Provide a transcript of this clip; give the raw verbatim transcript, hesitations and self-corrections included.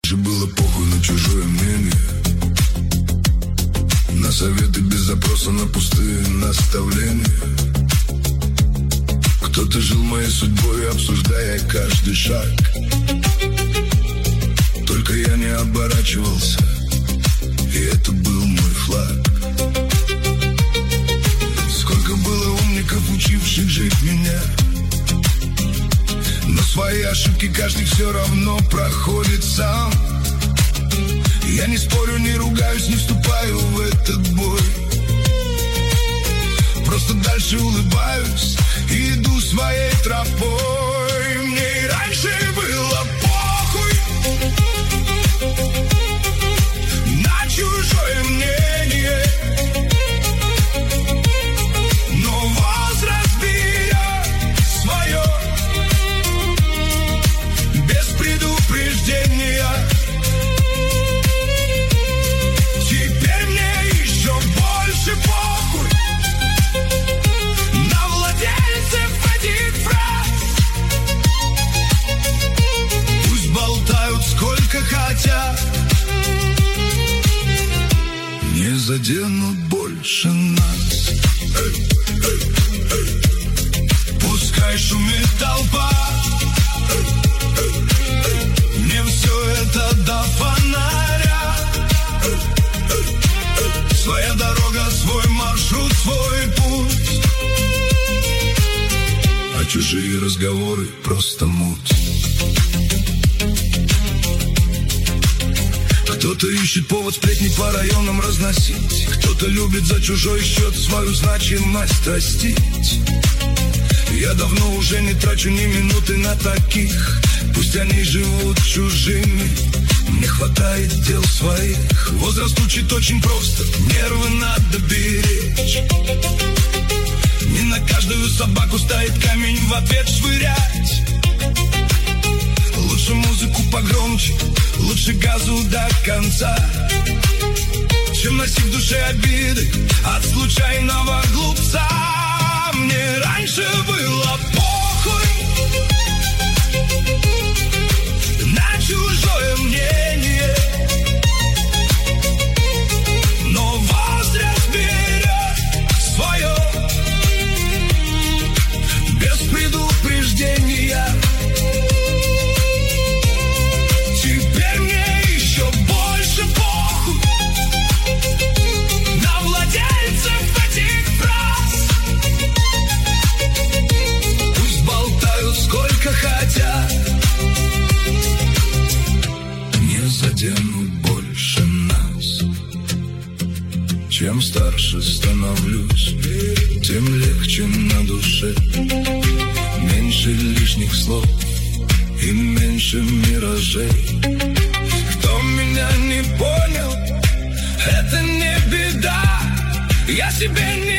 Раньше было похуй на чужое мнение, на советы без запроса, на пустые наставления. Кто-то жил моей судьбой, обсуждая каждый шаг. Только я не оборачивался, и это был мой флаг. Сколько было умников, учивших жить меня, но свои ошибки каждый все равно проходит сам. Я не спорю, не ругаюсь, не вступаю в этот бой. Просто дальше улыбаюсь и иду своей тропой. Мне и раньше было похуй на чужое мнение, но возраст берет свое без предупреждения. Теперь мне еще больше похуй на владельцев этих фраз. Пусть болтают сколько хотят, не заденут больше нас. Эй, эй, эй. Пускай шумит толпа, эй, эй, эй. Мне все это до фонаря. Эй, эй, эй. Своя дорога, свой маршрут, свой путь, а чужие разговоры просто муть. Кто-то ищет повод сплетни по районам разносить, кто-то любит за чужой счет свою значимость растить. Я давно уже не трачу ни минуты на таких, пусть они живут чужими, мне хватает дел своих. Возраст учит очень просто, нервы надо беречь. Не на каждую собаку стоит камень в ответ швырять. Лучше музыку погромче, лучше газу до конца, чем носить в душе обиды от случайного глупца. Мне раньше было похуй на чужое мнение, но возраст берет свое без предупреждения. Теперь мне еще больше похуй на владельцев этих фраз. Пусть болтают сколько хотят, не заденут больше нас. Чем старше становлюсь, тем легче на душе. Меньше лишних слов и меньше миражей. Кто меня не понял, это не беда, я себе не